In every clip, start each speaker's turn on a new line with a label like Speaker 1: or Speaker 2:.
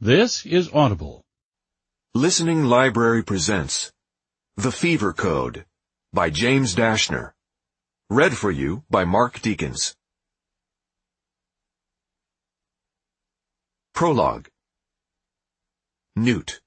Speaker 1: This is Audible.
Speaker 2: Listening Library presents The Fever Code by James Dashner. Read for you by Mark Deakins. Prologue. Newt.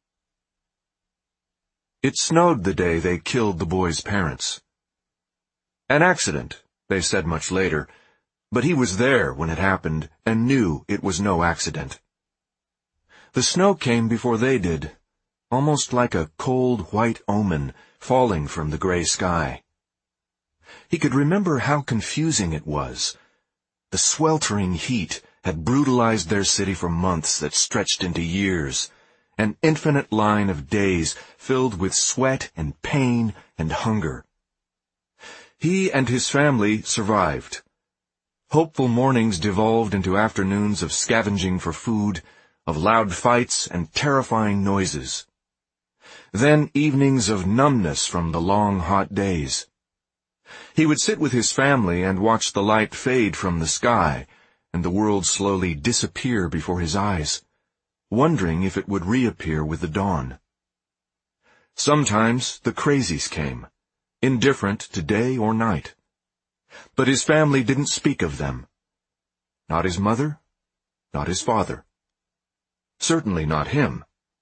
Speaker 2: It snowed the day they killed the boy's parents. An accident, they said much later, but he was there when it happened and knew it was no accident. The snow came before they did, almost like a cold white omen falling from the gray sky. He could remember how confusing it was. The sweltering heat had brutalized their city for months that stretched into years, an infinite line of days filled with sweat and pain and hunger. He and his family survived. Hopeful mornings devolved into afternoons of scavenging for food, of loud fights and terrifying noises. Then evenings of numbness from the long hot days. He would sit with his family and watch the light fade from the sky and the world slowly disappear before his eyes, wondering if it would reappear with the dawn. Sometimes the crazies came, indifferent to day or night. But his family didn't speak of them. Not his mother, not his father. Certainly not him.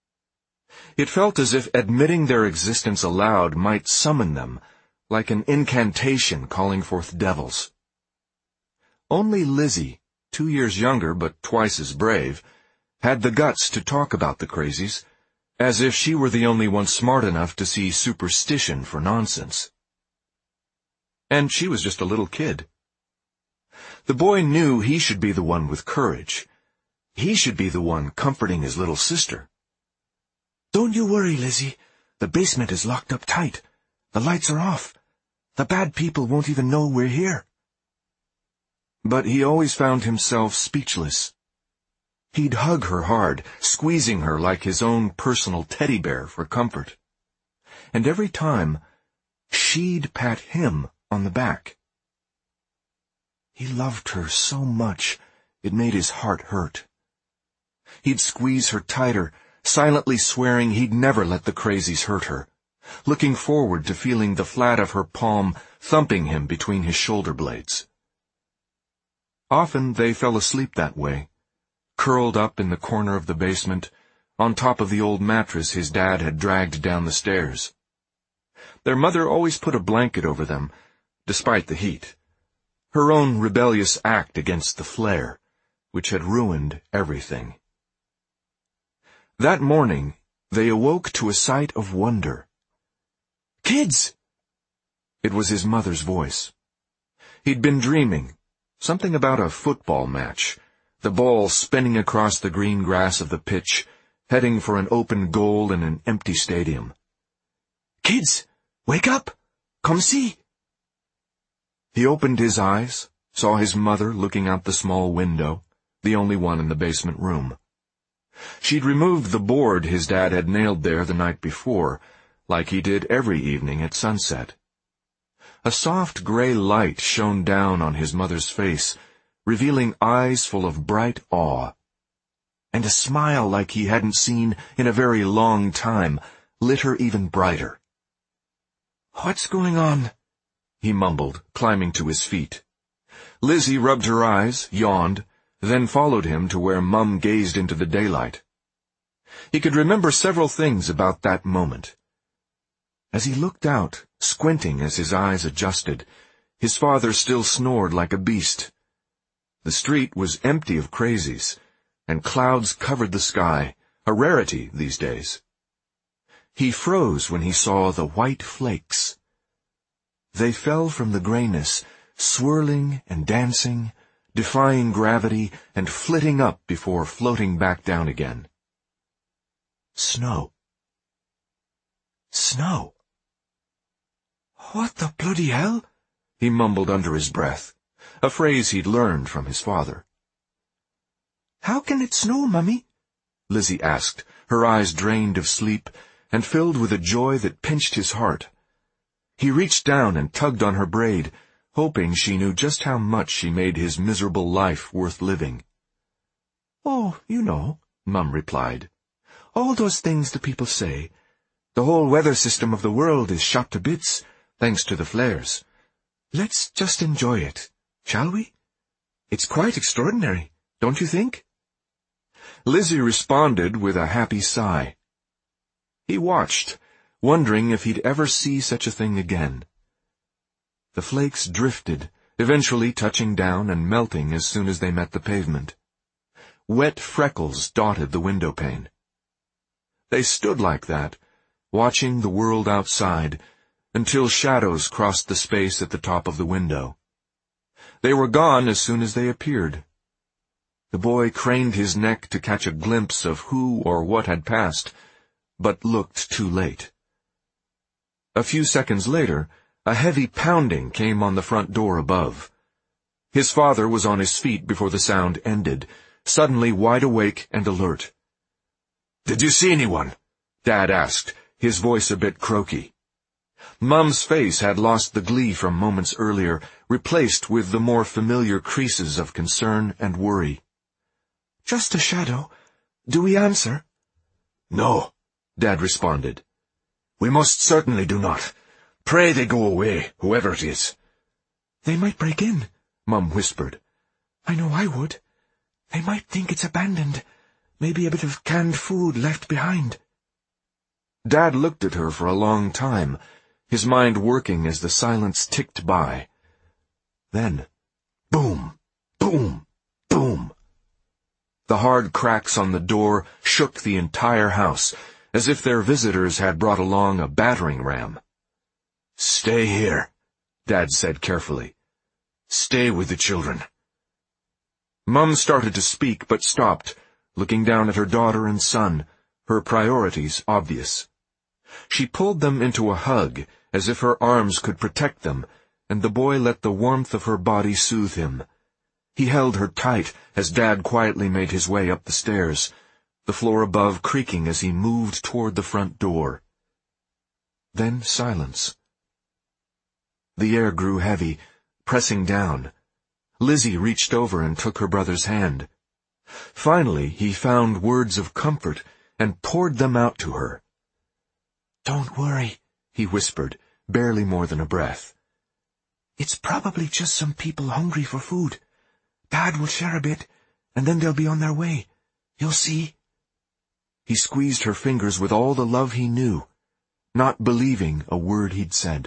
Speaker 2: It felt as if admitting their existence aloud might summon them, like an incantation calling forth devils. Only Lizzie, 2 years younger but twice as brave, had the guts to talk about the crazies, as if she were the only one smart enough to see superstition for nonsense. And she was just a little kid. The boy knew he should be the one with courage. He should be the one comforting his little sister. "Don't you worry, Lizzie. The basement is locked up tight. The lights are off. The bad people won't even know we're here." But he always found himself speechless. He'd hug her hard, squeezing her like his own personal teddy bear for comfort. And every time, she'd pat him on the back. He loved her so much, it made his heart hurt. He'd squeeze her tighter, silently swearing he'd never let the crazies hurt her, looking forward to feeling the flat of her palm thumping him between his shoulder blades. Often they fell asleep that way, curled up in the corner of the basement, on top of the old mattress his dad had dragged down the stairs. Their mother always put a blanket over them, despite the heat, her own rebellious act against the flare, which had ruined everything. That morning, they awoke to a sight of wonder. "Kids!" It was his mother's voice. He'd been dreaming, something about a football match, the ball spinning across the green grass of the pitch, heading for an open goal in an empty stadium. "Kids, wake up! Come see!" He opened his eyes, saw his mother looking out the small window, the only one in the basement room. She'd removed the board his dad had nailed there the night before, like he did every evening at sunset. A soft gray light shone down on his mother's face, revealing eyes full of bright awe. And a smile like he hadn't seen in a very long time lit her even brighter. "What's going on?" he mumbled, climbing to his feet. Lizzie rubbed her eyes, yawned, then followed him to where Mum gazed into the daylight. He could remember several things about that moment. As he looked out, squinting as his eyes adjusted, his father still snored like a beast. The street was empty of crazies, and clouds covered the sky, a rarity these days. He froze when he saw the white flakes. They fell from the grayness, swirling and dancing, defying gravity and flitting up before floating back down again. Snow. Snow. "What the bloody hell?" he mumbled under his breath, a phrase he'd learned from his father. "How can it snow, Mummy?" Lizzie asked, her eyes drained of sleep and filled with a joy that pinched his heart. He reached down and tugged on her braid, hoping she knew just how much she made his miserable life worth living. "Oh, you know," Mum replied. "All those things the people say. The whole weather system of the world is shot to bits, thanks to the flares. Let's just enjoy it, shall we? It's quite extraordinary, don't you think?" Lizzie responded with a happy sigh. He watched, wondering if he'd ever see such a thing again. The flakes drifted, eventually touching down and melting as soon as they met the pavement. Wet freckles dotted the window pane. They stood like that, watching the world outside, until shadows crossed the space at the top of the window. They were gone as soon as they appeared. The boy craned his neck to catch a glimpse of who or what had passed, but looked too late. A few seconds later, a heavy pounding came on the front door above. His father was on his feet before the sound ended, suddenly wide awake and alert. "Did you see anyone?" Dad asked, his voice a bit croaky. Mum's face had lost the glee from moments earlier, replaced with the more familiar creases of concern and worry. "Just a shadow. Do we answer?" "No," Dad responded. "We most certainly do not. Pray they go away, whoever it is." "They might break in," Mum whispered. "I know I would. They might think it's abandoned. Maybe a bit of canned food left behind." Dad looked at her for a long time, his mind working as the silence ticked by. Then, boom, boom, boom. The hard cracks on the door shook the entire house, as if their visitors had brought along a battering ram. "Stay here," Dad said carefully. "Stay with the children." Mum started to speak but stopped, looking down at her daughter and son, her priorities obvious. She pulled them into a hug, as if her arms could protect them, and the boy let the warmth of her body soothe him. He held her tight as Dad quietly made his way up the stairs, the floor above creaking as he moved toward the front door. Then silence. The air grew heavy, pressing down. Lizzie reached over and took her brother's hand. Finally, he found words of comfort and poured them out to her. "Don't worry," he whispered, barely more than a breath. "It's probably just some people hungry for food. Dad will share a bit, and then they'll be on their way. You'll see." He squeezed her fingers with all the love he knew, not believing a word he'd said.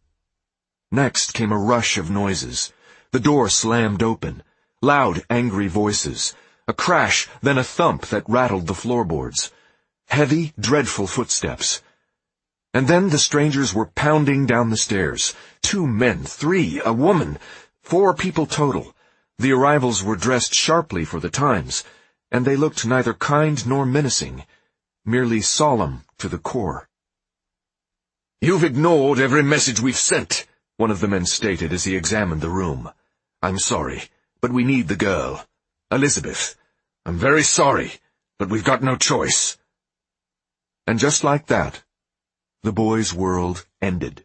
Speaker 2: Next came a rush of noises. The door slammed open. Loud, angry voices. A crash, then a thump that rattled the floorboards. Heavy, dreadful footsteps. And then the strangers were pounding down the stairs. 2 men, 3, a woman, 4 people total. The arrivals were dressed sharply for the times, and they looked neither kind nor menacing, merely solemn to the core. "You've ignored every message we've sent," one of the men stated as he examined the room. "I'm sorry, but we need the girl. Elizabeth. I'm very sorry, but we've got no choice." And just like that, the boy's world ended.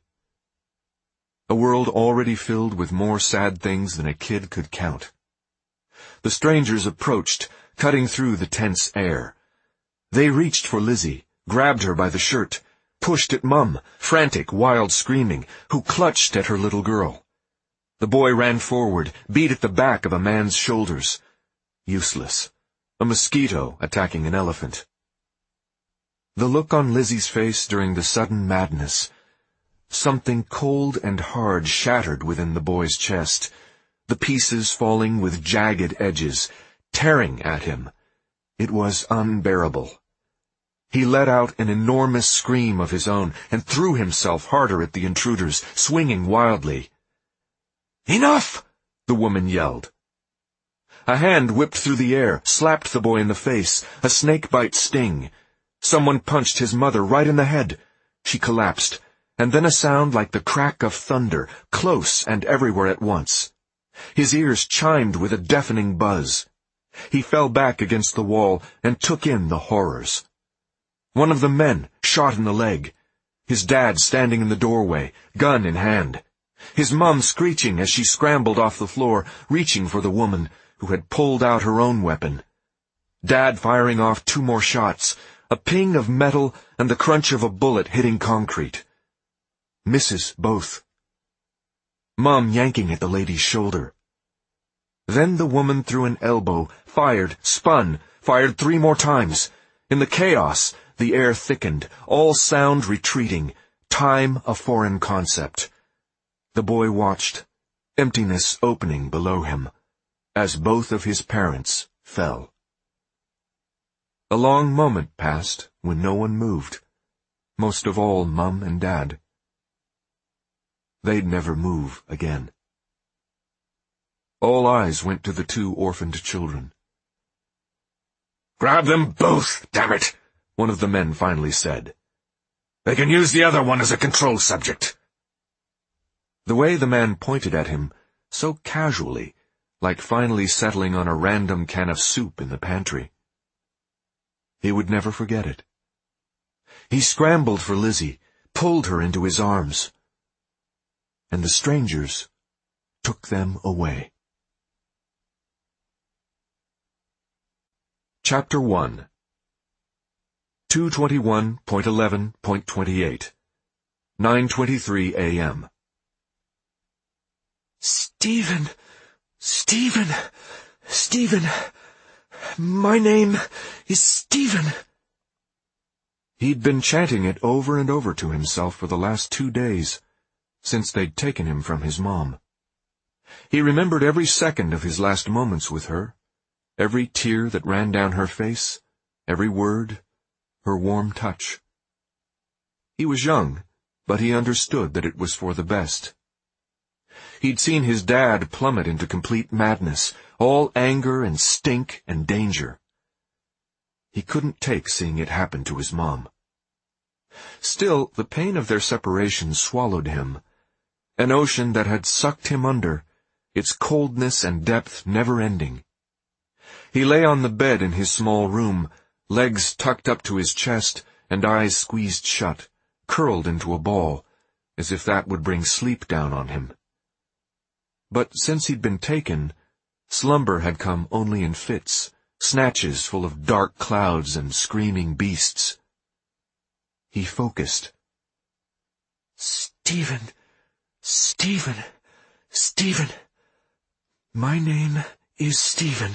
Speaker 2: A world already filled with more sad things than a kid could count. The strangers approached, cutting through the tense air. They reached for Lizzie, grabbed her by the shirt, pushed at Mum, frantic, wild screaming, who clutched at her little girl. The boy ran forward, beat at the back of a man's shoulders. Useless. A mosquito attacking an elephant. The look on Lizzie's face during the sudden madness. Something cold and hard shattered within the boy's chest, the pieces falling with jagged edges, tearing at him. It was unbearable. He let out an enormous scream of his own and threw himself harder at the intruders, swinging wildly. "Enough!" the woman yelled. A hand whipped through the air, slapped the boy in the face, a snake-bite sting. Someone punched his mother right in the head. She collapsed, and then a sound like the crack of thunder, close and everywhere at once. His ears chimed with a deafening buzz. He fell back against the wall and took in the horrors. One of the men shot in the leg. His dad standing in the doorway, gun in hand. His mum screeching as she scrambled off the floor, reaching for the woman, who had pulled out her own weapon. Dad firing off 2 more shots, a ping of metal and the crunch of a bullet hitting concrete. Misses both. Mom yanking at the lady's shoulder. Then the woman threw an elbow, fired, spun, fired 3 more times. In the chaos, the air thickened, all sound retreating, time a foreign concept. The boy watched, emptiness opening below him, as both of his parents fell. A long moment passed when no one moved, most of all Mum and Dad. They'd never move again. All eyes went to the 2 orphaned children.
Speaker 1: "Grab them both, damn it,"
Speaker 2: one of the men finally said.
Speaker 1: "They can use the other one as a control subject."
Speaker 2: The way the man pointed at him, so casually, like finally settling on a random can of soup in the pantry. He would never forget it. He scrambled for Lizzie, pulled her into his arms. And the strangers took them away. Chapter 1 221.11.28 9:23 a.m.
Speaker 3: Stephen! Stephen! Stephen! My name is Stephen!
Speaker 2: He'd been chanting it over and over to himself for the last 2 days, since they'd taken him from his mom. He remembered every second of his last moments with her, every tear that ran down her face, every word, her warm touch. He was young, but he understood that it was for the best. He'd seen his dad plummet into complete madness, all anger and stink and danger. He couldn't take seeing it happen to his mom. Still, the pain of their separation swallowed him, an ocean that had sucked him under, its coldness and depth never ending. He lay on the bed in his small room, legs tucked up to his chest and eyes squeezed shut, curled into a ball, as if that would bring sleep down on him. But since he'd been taken, slumber had come only in fits, snatches full of dark clouds and screaming beasts. He focused.
Speaker 3: Stephen! Stephen! Stephen! My name is Stephen.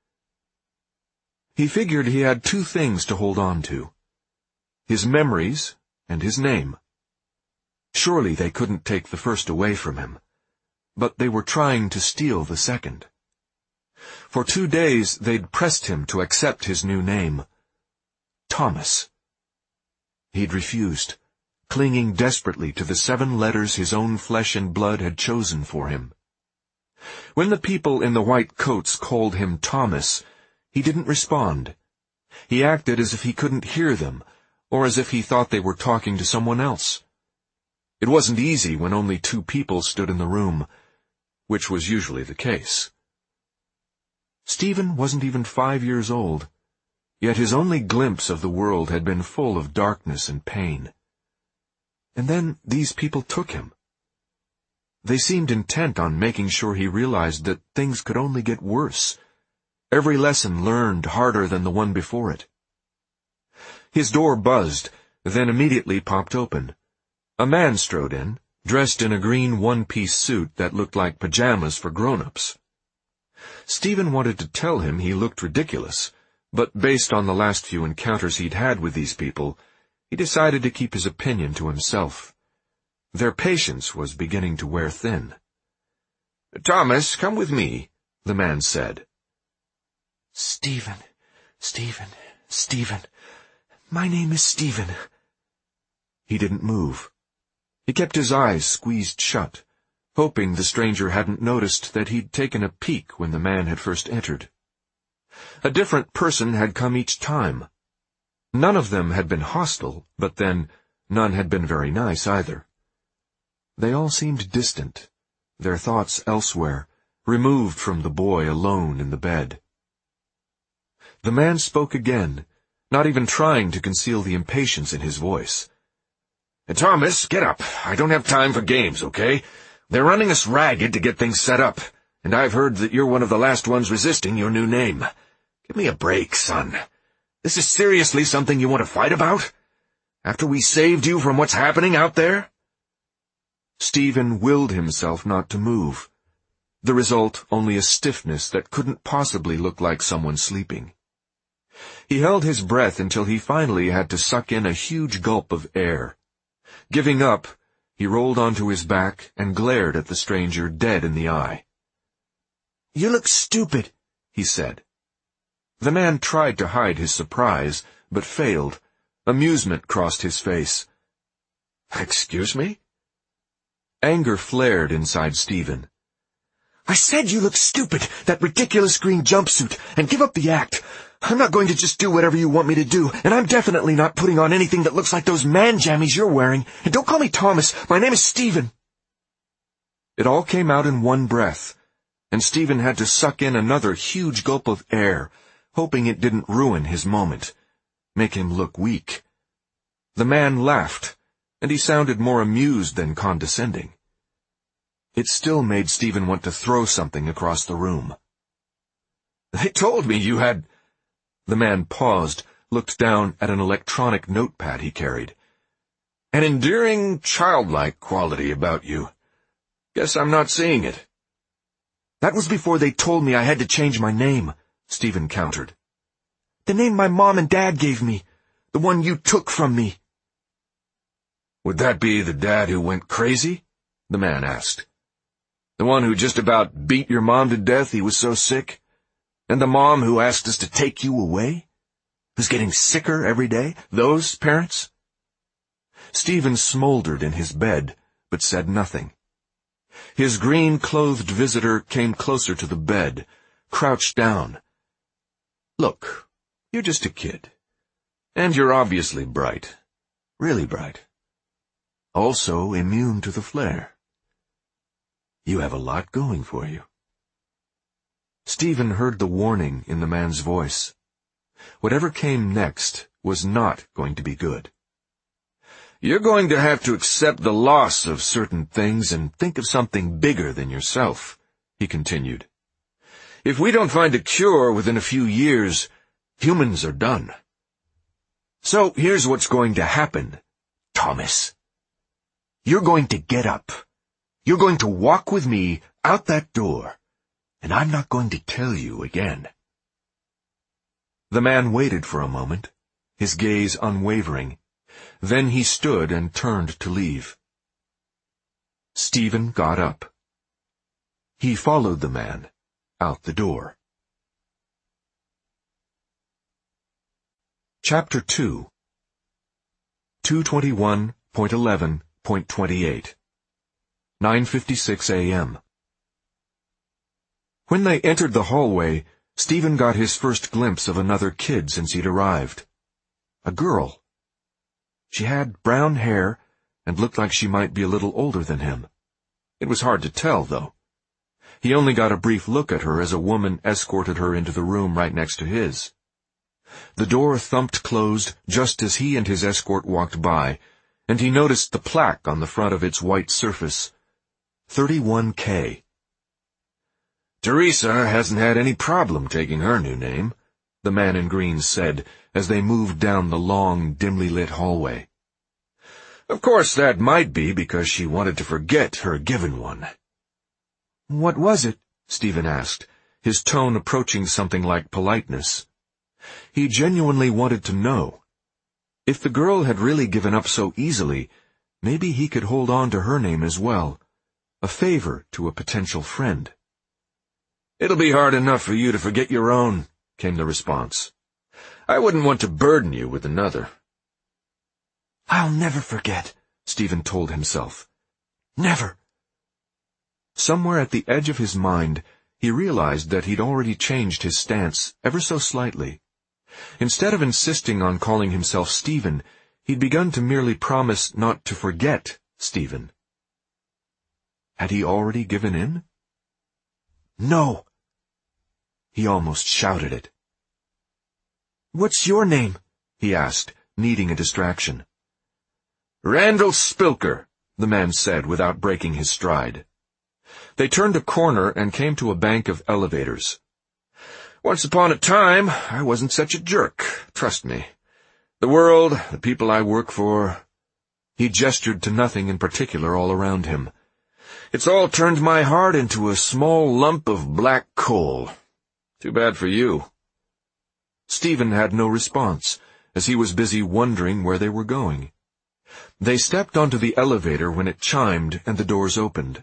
Speaker 2: He figured he had 2 things to hold on to: his memories and his name. Surely they couldn't take the first away from him, but they were trying to steal the second. For 2 days they'd pressed him to accept his new name, Thomas. He'd refused, clinging desperately to the 7 letters his own flesh and blood had chosen for him. When the people in the white coats called him Thomas, he didn't respond. He acted as if he couldn't hear them, or as if he thought they were talking to someone else. It wasn't easy when only 2 people stood in the room, which was usually the case. Stephen wasn't even 5 years old, yet his only glimpse of the world had been full of darkness and pain. And then these people took him. They seemed intent on making sure he realized that things could only get worse, every lesson learned harder than the one before it. His door buzzed, then immediately popped open. A man strode in, dressed in a green one-piece suit that looked like pajamas for grown-ups. Stephen wanted to tell him he looked ridiculous, but based on the last few encounters he'd had with these people, he decided to keep his opinion to himself. Their patience was beginning to wear thin.
Speaker 1: "Thomas, come with me," the man said.
Speaker 3: Stephen, Stephen, Stephen. My name is Stephen.
Speaker 2: He didn't move. He kept his eyes squeezed shut, hoping the stranger hadn't noticed that he'd taken a peek when the man had first entered. A different person had come each time. None of them had been hostile, but then none had been very nice either. They all seemed distant, their thoughts elsewhere, removed from the boy alone in the bed. The man spoke again, not even trying to conceal the impatience in his voice.
Speaker 1: "Thomas, get up. I don't have time for games, okay? They're running us ragged to get things set up, and I've heard that you're one of the last ones resisting your new name. Give me a break, son. This is seriously something you want to fight about? After we saved you from what's happening out there?
Speaker 2: Stephen willed himself not to move. The result only a stiffness that couldn't possibly look like someone sleeping. He held his breath until he finally had to suck in a huge gulp of air. Giving up, he rolled onto his back and glared at the stranger dead in the eye.
Speaker 3: "You look stupid," he said.
Speaker 2: The man tried to hide his surprise, but failed. Amusement crossed his face.
Speaker 1: Excuse me?
Speaker 2: Anger flared inside Stephen.
Speaker 3: "I said you look stupid, that ridiculous green jumpsuit, and give up the act. I'm not going to just do whatever you want me to do, and I'm definitely not putting on anything that looks like those man jammies you're wearing. And don't call me Thomas, my name is Stephen."
Speaker 2: It all came out in one breath, and Stephen had to suck in another huge gulp of air, hoping it didn't ruin his moment, make him look weak. The man laughed, and he sounded more amused than condescending. It still made Stephen want to throw something across the room.
Speaker 1: "They told me you had—"
Speaker 2: The man paused, looked down at an electronic notepad he carried.
Speaker 1: "An endearing, childlike quality about you. Guess I'm not seeing it."
Speaker 3: "That was before they told me I had to change my name," Stephen countered. "The name my mom and dad gave me. The one you took from me."
Speaker 1: "Would that be the dad who went crazy?" the man asked. "The one who just about beat your mom to death, he was so sick? And the mom who asked us to take you away? Who's getting sicker every day? Those parents?"
Speaker 2: Stephen smoldered in his bed, but said nothing. His green-clothed visitor came closer to the bed, crouched down.
Speaker 1: "Look, you're just a kid. And you're obviously bright. Really bright. Also immune to the flare. You have a lot going for you."
Speaker 2: Stephen heard the warning in the man's voice. Whatever came next was not going to be good.
Speaker 1: "You're going to have to accept the loss of certain things and think of something bigger than yourself," he continued. "If we don't find a cure within a few years, humans are done. So here's what's going to happen, Thomas. You're going to get up. You're going to walk with me out that door, and I'm not going to tell you again."
Speaker 2: The man waited for a moment, his gaze unwavering. Then he stood and turned to leave. Stephen got up. He followed the man out the door. Chapter 2 221.11.28 9:56 a.m. When they entered the hallway, Stephen got his first glimpse of another kid since he'd arrived. A girl. She had brown hair and looked like she might be a little older than him. It was hard to tell, though. He only got a brief look at her as a woman escorted her into the room right next to his. The door thumped closed just as he and his escort walked by, and he noticed the plaque on the front of its white surface. 31K.
Speaker 1: "Teresa hasn't had any problem taking her new name," the man in green said as they moved down the long, dimly lit hallway. "Of course, that might be because she wanted to forget her given one."
Speaker 3: "What was it?"
Speaker 2: Stephen asked, his tone approaching something like politeness. He genuinely wanted to know. If the girl had really given up so easily, maybe he could hold on to her name as well. A favor to a potential friend.
Speaker 1: "It'll be hard enough for you to forget your own," came the response. "I wouldn't want to burden you with another."
Speaker 3: "I'll never forget," Stephen told himself. "Never."
Speaker 2: Somewhere at the edge of his mind, he realized that he'd already changed his stance ever so slightly. Instead of insisting on calling himself Stephen, he'd begun to merely promise not to forget Stephen. Had he already given in?
Speaker 3: "No."
Speaker 2: He almost shouted it.
Speaker 3: "What's your name?"
Speaker 2: he asked, needing a distraction.
Speaker 1: "Randall Spilker,"
Speaker 2: the man said without breaking his stride. They turned a corner and came to a bank of elevators.
Speaker 1: Once upon a time, I wasn't such a jerk, trust me. The world, the people I work for—"
Speaker 2: He gestured to nothing in particular all around him.
Speaker 1: "It's all turned my heart into a small lump of black coal. Too bad for you."
Speaker 2: Stephen had no response, as he was busy wondering where they were going. They stepped onto the elevator when it chimed and the doors opened.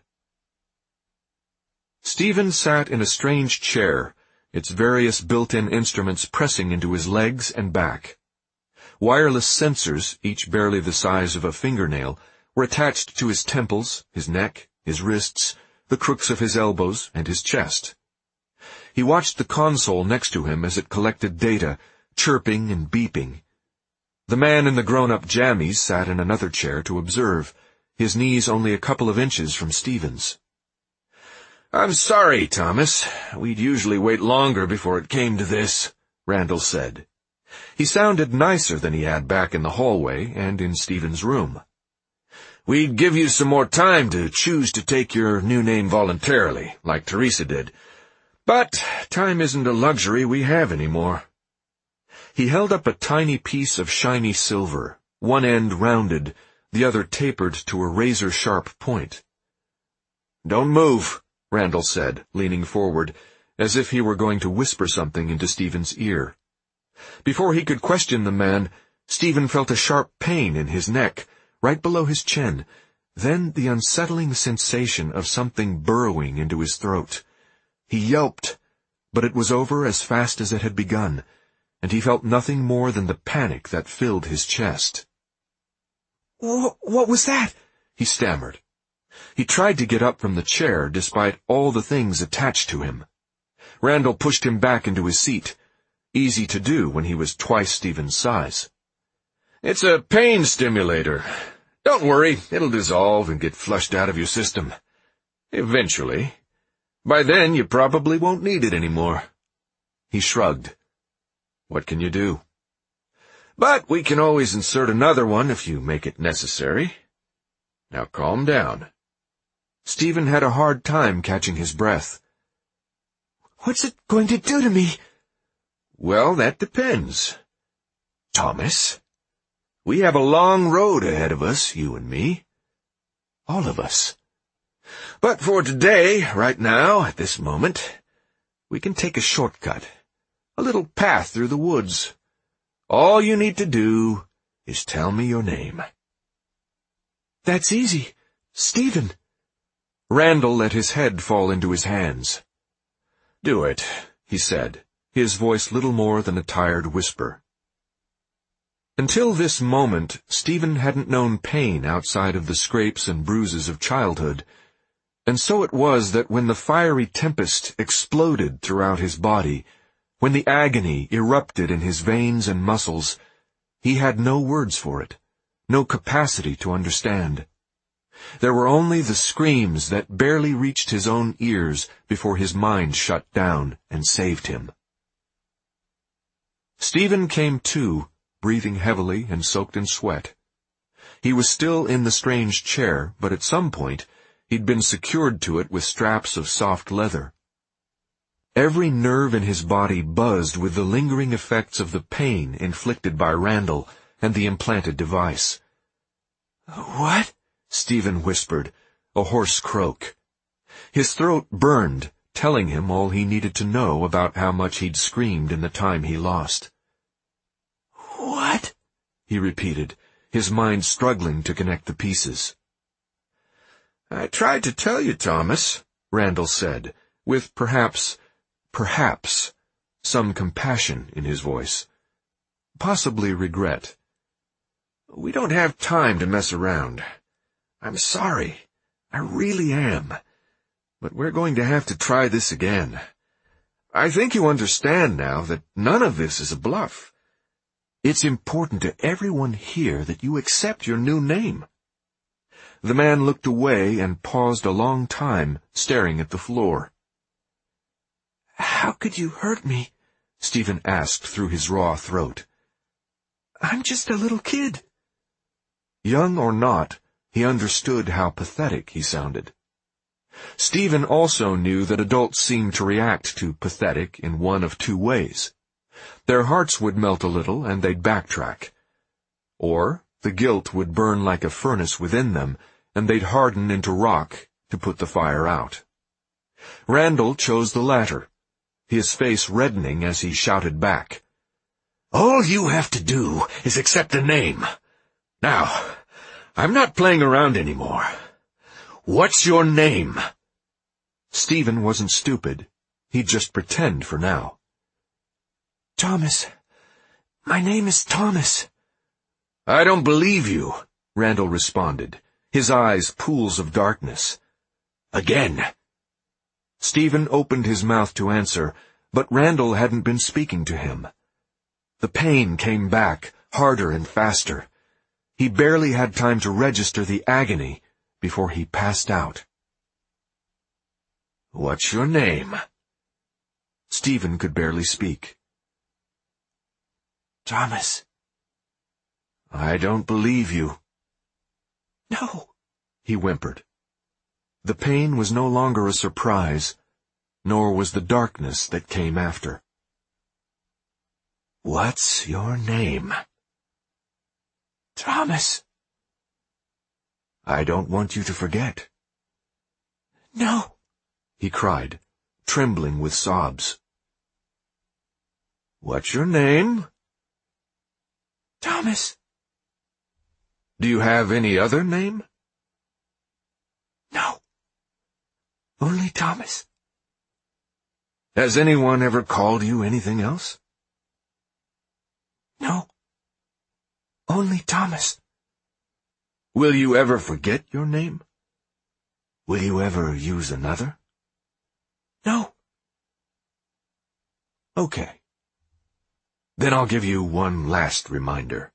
Speaker 2: Stephen sat in a strange chair, its various built-in instruments pressing into his legs and back. Wireless sensors, each barely the size of a fingernail, were attached to his temples, his neck, his wrists, the crooks of his elbows, and his chest. He watched the console next to him as it collected data, chirping and beeping. The man in the grown-up jammies sat in another chair to observe, his knees only a couple of inches from Stephen's.
Speaker 1: "I'm sorry, Thomas. We'd usually wait longer before it came to this," Randall said.
Speaker 2: He sounded nicer than he had back in the hallway and in Stephen's room.
Speaker 1: "We'd give you some more time to choose to take your new name voluntarily, like Teresa did. But time isn't a luxury we have anymore."
Speaker 2: He held up a tiny piece of shiny silver, one end rounded, the other tapered to a razor-sharp point.
Speaker 1: "Don't move,"
Speaker 2: Randall said, leaning forward, as if he were going to whisper something into Stephen's ear. Before he could question the man, Stephen felt a sharp pain in his neck, right below his chin, then the unsettling sensation of something burrowing into his throat. He yelped, but it was over as fast as it had begun, and he felt nothing more than the panic that filled his chest.
Speaker 3: What was that?"
Speaker 2: he stammered. He tried to get up from the chair despite all the things attached to him. Randall pushed him back into his seat, easy to do when he was twice Stephen's size.
Speaker 1: "It's a pain stimulator. Don't worry, it'll dissolve and get flushed out of your system. Eventually. By then, you probably won't need it anymore."
Speaker 2: He shrugged. "What can you do?"
Speaker 1: "But we can always insert another one if you make it necessary. Now calm down."
Speaker 2: Stephen had a hard time catching his breath.
Speaker 3: "What's it going to do to me?"
Speaker 1: "Well, that depends. Thomas, we have a long road ahead of us, you and me. All of us. But for today, right now, at this moment, we can take a shortcut, a little path through the woods. All you need to do is tell me your name."
Speaker 3: "That's easy. Stephen."
Speaker 2: Randall let his head fall into his hands.
Speaker 1: "Do it,"
Speaker 2: he said, his voice little more than a tired whisper. Until this moment, Stephen hadn't known pain outside of the scrapes and bruises of childhood, and so it was that when the fiery tempest exploded throughout his body, when the agony erupted in his veins and muscles, he had no words for it, no capacity to understand. There were only the screams that barely reached his own ears before his mind shut down and saved him. Stephen came to, breathing heavily and soaked in sweat. He was still in the strange chair, but at some point he'd been secured to it with straps of soft leather. Every nerve in his body buzzed with the lingering effects of the pain inflicted by Randall and the implanted device.
Speaker 3: "What?"
Speaker 2: Stephen whispered, a hoarse croak. His throat burned, telling him all he needed to know about how much he'd screamed in the time he lost.
Speaker 3: "What?"
Speaker 2: he repeated, his mind struggling to connect the pieces.
Speaker 1: "I tried to tell you, Thomas,"
Speaker 2: Randall said, with perhaps, some compassion in his voice. Possibly regret.
Speaker 1: "We don't have time to mess around. I'm sorry. I really am. But we're going to have to try this again. I think you understand now that none of this is a bluff. It's important to everyone here that you accept your new name."
Speaker 2: The man looked away and paused a long time, staring at the floor.
Speaker 3: "How could you hurt me?"
Speaker 2: Stephen asked through his raw throat.
Speaker 3: "I'm just a little kid."
Speaker 2: Young or not, he understood how pathetic he sounded. Stephen also knew that adults seemed to react to pathetic in one of two ways. Their hearts would melt a little and they'd backtrack. Or the guilt would burn like a furnace within them, and they'd harden into rock to put the fire out. Randall chose the latter, his face reddening as he shouted back,
Speaker 3: "All you have to do is accept a name. Now, I'm not playing around anymore. What's your name?"
Speaker 2: Stephen wasn't stupid. He'd just pretend for now.
Speaker 3: "Thomas. My name is Thomas."
Speaker 1: "I don't believe you,"
Speaker 2: Randall responded, his eyes pools of darkness.
Speaker 3: "Again."
Speaker 2: Stephen opened his mouth to answer, but Randall hadn't been speaking to him. The pain came back, harder and faster. He barely had time to register the agony before he passed out.
Speaker 1: "What's your name?"
Speaker 2: Stephen could barely speak.
Speaker 3: "Thomas."
Speaker 1: "I don't believe you."
Speaker 3: "No,"
Speaker 2: he whimpered. The pain was no longer a surprise, nor was the darkness that came after.
Speaker 3: "What's your name?" "Thomas."
Speaker 2: "I don't want you to forget."
Speaker 3: "No,"
Speaker 2: he cried, trembling with sobs.
Speaker 1: "What's your name?"
Speaker 3: "Thomas."
Speaker 1: "Do you have any other name?"
Speaker 3: "No. Only Thomas."
Speaker 1: "Has anyone ever called you anything else?"
Speaker 3: "No. Only Thomas."
Speaker 1: "Will you ever forget your name?"
Speaker 3: "Will you ever use another?" "No."
Speaker 2: Okay. Then I'll give you one last reminder.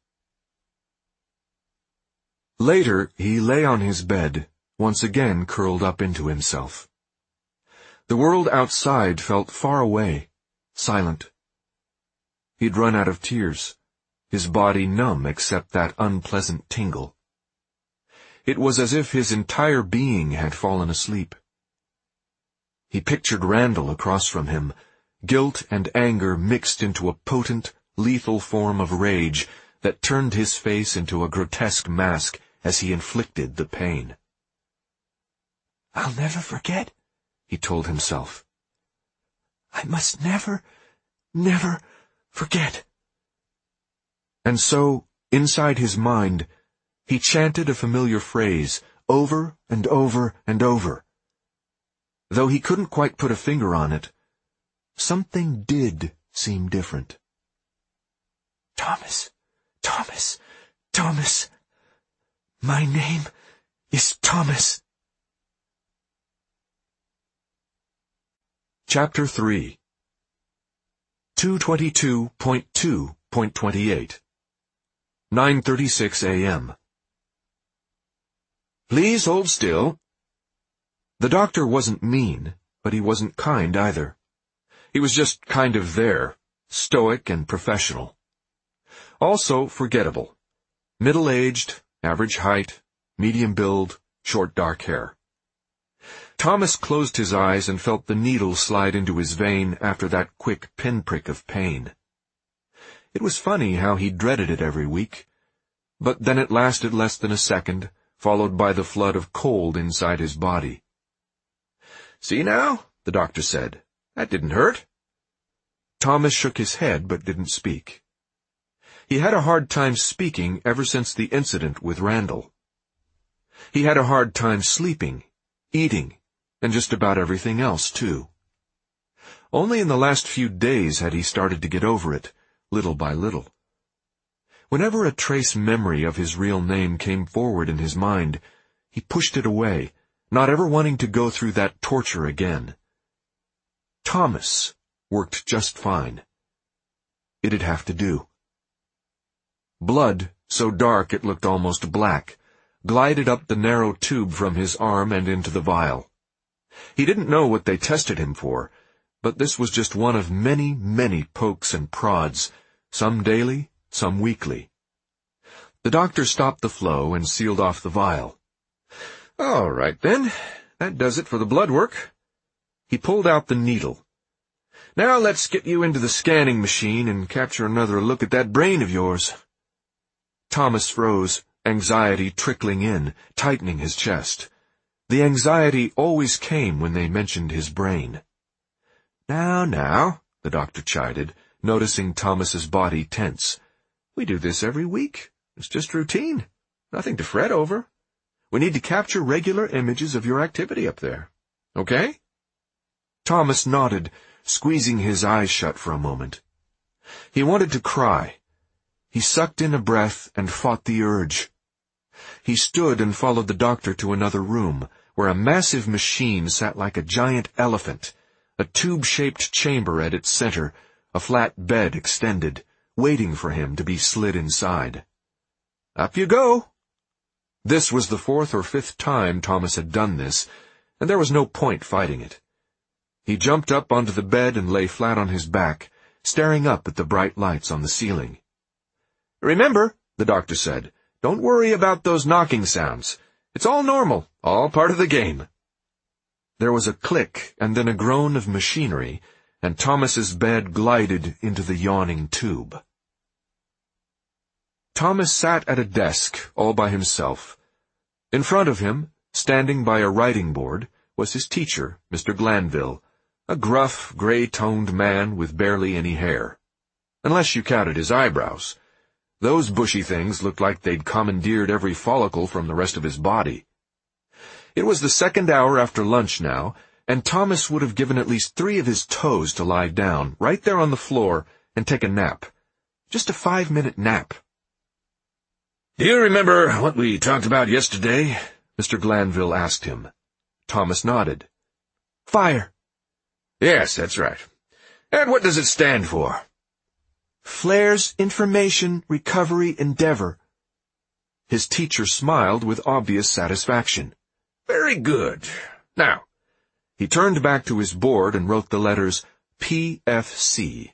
Speaker 2: Later, he lay on his bed, once again curled up into himself. The world outside felt far away, silent. He'd run out of tears, his body numb except that unpleasant tingle. It was as if his entire being had fallen asleep. He pictured Randall across from him, guilt and anger mixed into a potent, lethal form of rage that turned his face into a grotesque mask as he inflicted the pain.
Speaker 3: "I'll never forget,"
Speaker 2: he told himself.
Speaker 3: "I must never, never forget."
Speaker 2: And so, inside his mind, he chanted a familiar phrase over and over and over. Though he couldn't quite put a finger on it, something did seem different.
Speaker 3: "Thomas, Thomas, Thomas. My name is Thomas."
Speaker 2: Chapter 3 222.2.28 9:36 a.m.
Speaker 1: "Please hold still."
Speaker 2: The doctor wasn't mean, but he wasn't kind either. He was just kind of there, stoic and professional. Also forgettable. Middle-aged, average height, medium build, short dark hair. Thomas closed his eyes and felt the needle slide into his vein after that quick pinprick of pain. It was funny how he dreaded it every week, but then it lasted less than a second, followed by the flood of cold inside his body.
Speaker 1: "See now," the doctor said. "That didn't hurt."
Speaker 2: Thomas shook his head but didn't speak. He had a hard time speaking ever since the incident with Randall. He had a hard time sleeping, eating, and just about everything else, too. Only in the last few days had he started to get over it, little by little. Whenever a trace memory of his real name came forward in his mind, he pushed it away, not ever wanting to go through that torture again. Thomas worked just fine. It'd have to do. Blood, so dark it looked almost black, glided up the narrow tube from his arm and into the vial. He didn't know what they tested him for, but this was just one of many, many pokes and prods, some daily, some weekly. The doctor stopped the flow and sealed off the vial.
Speaker 1: "All right, then. that does it for the blood work." He pulled out the needle. "Now let's get you into the scanning machine and capture another look at that brain of yours." Thomas froze, anxiety trickling in, tightening his chest. The anxiety always came when they mentioned his brain. Now, the doctor chided, noticing Thomas's body tense. "We do this every week. It's just routine. Nothing to fret over. We need to capture regular images of your activity up there. Okay?" Thomas nodded, squeezing his eyes shut for a moment. He wanted to cry. He sucked in a breath and fought the urge. He stood and followed the doctor to another room, where a massive machine sat like a giant elephant, a tube-shaped chamber at its center, a flat bed extended, waiting for him to be slid inside. "Up you go." This was the 4th or 5th time Thomas had done this, and there was no point fighting it. He jumped up onto the bed and lay flat on his back, staring up at the bright lights on the ceiling. "Remember," the doctor said, "don't worry about those knocking sounds. It's all normal, all part of the game." There was a click and then a groan of machinery, and Thomas's bed glided into the yawning tube. Thomas sat at a desk all by himself. In front of him, standing by a writing board, was his teacher, Mr. Glanville, a gruff, gray-toned man with barely any hair. Unless you counted his eyebrows. Those bushy things looked like they'd commandeered every follicle from the rest of his body. It was the 2nd hour after lunch now, and Thomas would have given at least 3 of his toes to lie down, right there on the floor, and take a nap. Just a 5-minute nap. "Do you remember what we talked about yesterday?" Mr. Glanville asked him. Thomas nodded. "Fire." "Yes, that's right. And what does it stand for?" "Flares Information Recovery Endeavor." His teacher smiled with obvious satisfaction. "Very good. Now," he turned back to his board and wrote the letters PFC.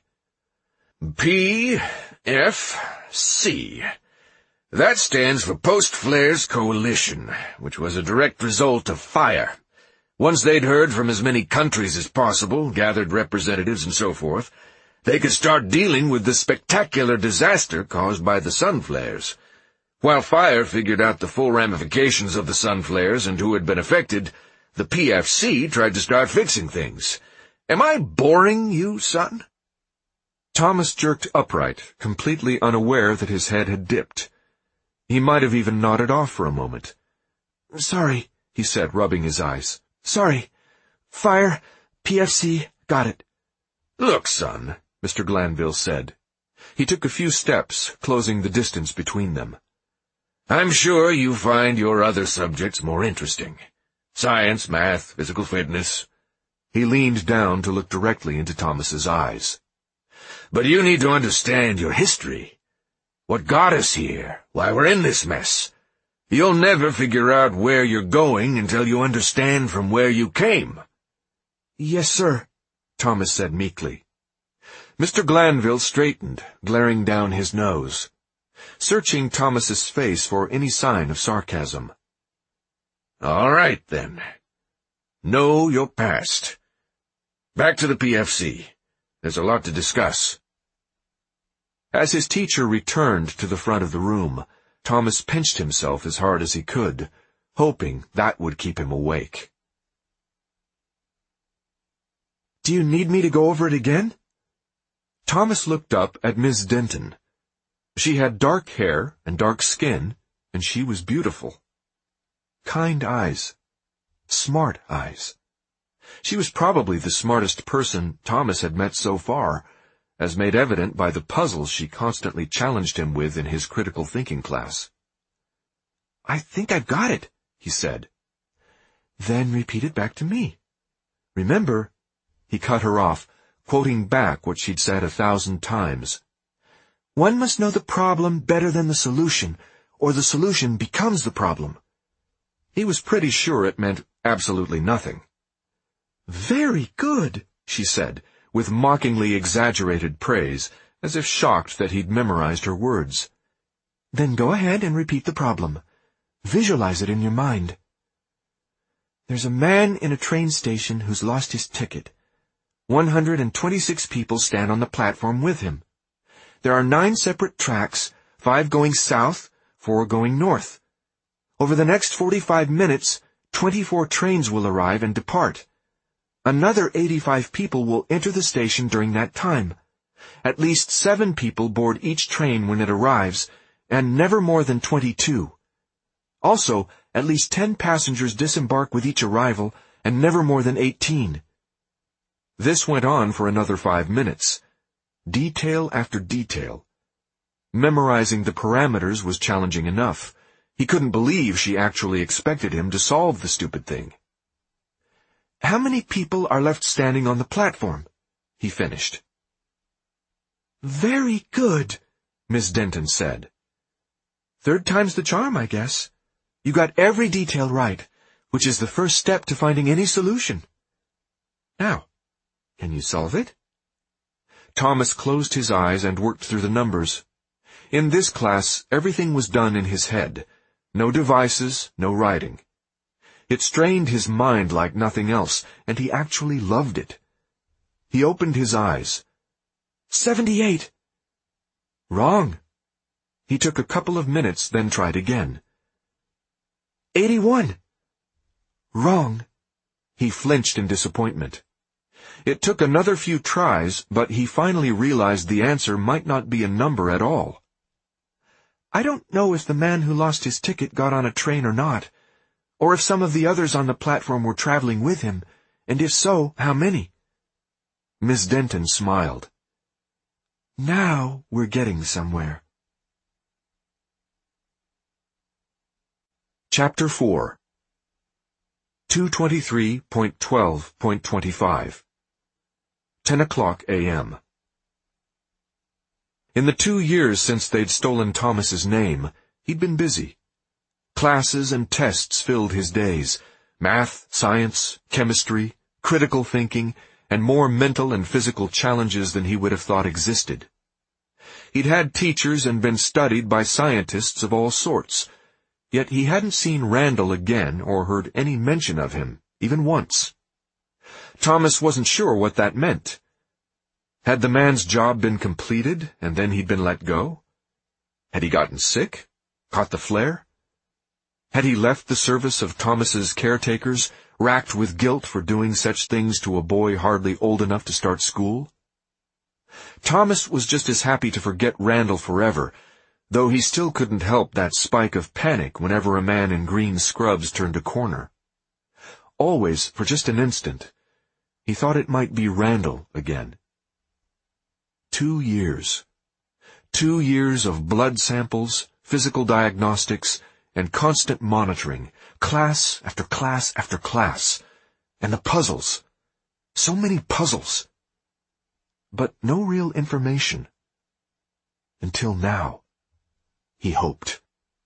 Speaker 1: PFC. That stands for Post Flares Coalition, which was a direct result of fire. Once they'd heard from as many countries as possible, gathered representatives and so forth, they could start dealing with the spectacular disaster caused by the sun flares. While fire figured out the full ramifications of the sun flares and who had been affected, the PFC tried to start fixing things. Am I boring you, son? Thomas jerked upright, completely unaware that his head had dipped. He might have even nodded off for a moment. "Sorry," he said, rubbing his eyes. "Sorry. Fire, PFC, got it." "Look, son," Mr. Glanville said. He took a few steps, closing the distance between them. "I'm sure you find your other subjects more interesting. Science, math, physical fitness." He leaned down to look directly into Thomas's eyes. "But you need to understand your history. What got us here, why we're in this mess. You'll never figure out where you're going until you understand from where you came." "Yes, sir," Thomas said meekly. Mr. Glanville straightened, glaring down his nose, searching Thomas's face for any sign of sarcasm. "All right, then. Know your past. Back to the PFC. There's a lot to discuss." As his teacher returned to the front of the room, Thomas pinched himself as hard as he could, hoping that would keep him awake. "Do you need me to go over it again?" Thomas looked up at Miss Denton. She had dark hair and dark skin, and she was beautiful. Kind eyes. Smart eyes. She was probably the smartest person Thomas had met so far, as made evident by the puzzles she constantly challenged him with in his critical thinking class. "I think I've got it," he said. "Then repeat it back to me. Remember," he cut her off, quoting back what she'd said 1,000 times. "One must know the problem better than the solution, or the solution becomes the problem." He was pretty sure it meant absolutely nothing. "Very good," she said, with mockingly exaggerated praise, as if shocked that he'd memorized her words. "Then go ahead and repeat the problem. Visualize it in your mind."
Speaker 3: There's a man in a train station who's lost his ticket. 126 people stand on the platform with him. There are 9 separate tracks, 5 going south, 4 going north. Over the next 45 minutes, 24 trains will arrive and depart. Another 85 people will enter the station during that time. At least 7 people board each train when it arrives, and never more than 22. Also, at least 10 passengers disembark with each arrival, and never more than 18.
Speaker 2: This went on for another 5 minutes. Detail after detail. Memorizing the parameters was challenging enough. He couldn't believe she actually expected him to solve the stupid thing.
Speaker 3: How many people are left standing on the platform? He finished. Very good, Miss Denton said. 3rd time's the charm, I guess. You got every detail right, which is the first step to finding any solution. Now, can you solve it?
Speaker 2: Thomas closed his eyes and worked through the numbers. In this class, everything was done in his head. No devices, no writing. It strained his mind like nothing else, and he actually loved it. He opened his eyes.
Speaker 3: 78.
Speaker 2: Wrong. He took a couple of minutes, then tried again.
Speaker 3: 81.
Speaker 2: Wrong. He flinched in disappointment. It took another few tries, but he finally realized the answer might not be a number at all.
Speaker 3: I don't know if the man who lost his ticket got on a train or not, or if some of the others on the platform were traveling with him, and if so, how many?
Speaker 2: Miss Denton smiled.
Speaker 3: Now we're getting somewhere.
Speaker 2: Chapter 4 223.12.25 10 o'clock a.m. In the 2 years since they'd stolen Thomas's name, he'd been busy. Classes and tests filled his days. Math, science, chemistry, critical thinking, and more mental and physical challenges than he would have thought existed. He'd had teachers and been studied by scientists of all sorts, yet he hadn't seen Randall again or heard any mention of him, even once. Thomas wasn't sure what that meant. Had the man's job been completed, and then he'd been let go? Had he gotten sick? Caught the flare? Had he left the service of Thomas's caretakers, racked with guilt for doing such things to a boy hardly old enough to start school? Thomas was just as happy to forget Randall forever, though he still couldn't help that spike of panic whenever a man in green scrubs turned a corner. Always, for just an instant, he thought it might be Randall again. 2 years. 2 years of blood samples, physical diagnostics, and constant monitoring, class after class after class. And the puzzles. So many puzzles. But no real information. Until now. He hoped.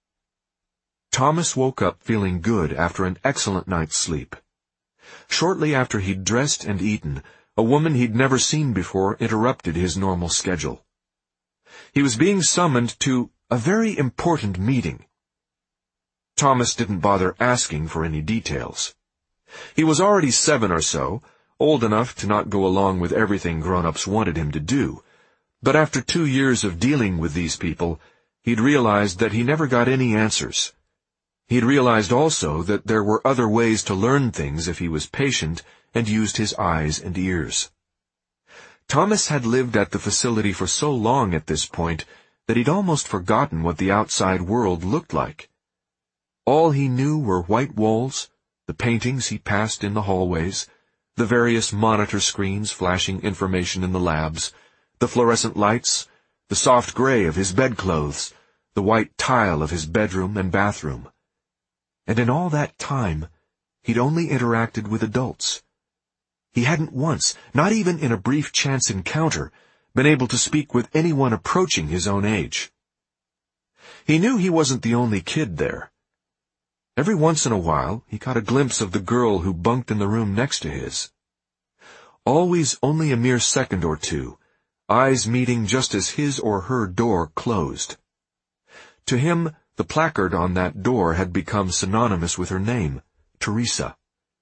Speaker 2: Thomas woke up feeling good after an excellent night's sleep. Shortly after he'd dressed and eaten, a woman he'd never seen before interrupted his normal schedule. He was being summoned to a very important meeting. Thomas didn't bother asking for any details. He was already 7 or so, old enough to not go along with everything grown-ups wanted him to do, but after 2 years of dealing with these people, he'd realized that he never got any answers. He'd realized also that there were other ways to learn things if he was patient and used his eyes and ears. Thomas had lived at the facility for so long at this point that he'd almost forgotten what the outside world looked like. All he knew were white walls, the paintings he passed in the hallways, the various monitor screens flashing information in the labs, the fluorescent lights, the soft gray of his bedclothes, the white tile of his bedroom and bathroom. And in all that time, he'd only interacted with adults. He hadn't once, not even in a brief chance encounter, been able to speak with anyone approaching his own age. He knew he wasn't the only kid there. Every once in a while, he caught a glimpse of the girl who bunked in the room next to his. Always only a mere second or two, eyes meeting just as his or her door closed. To him, the placard on that door had become synonymous with her name, Teresa,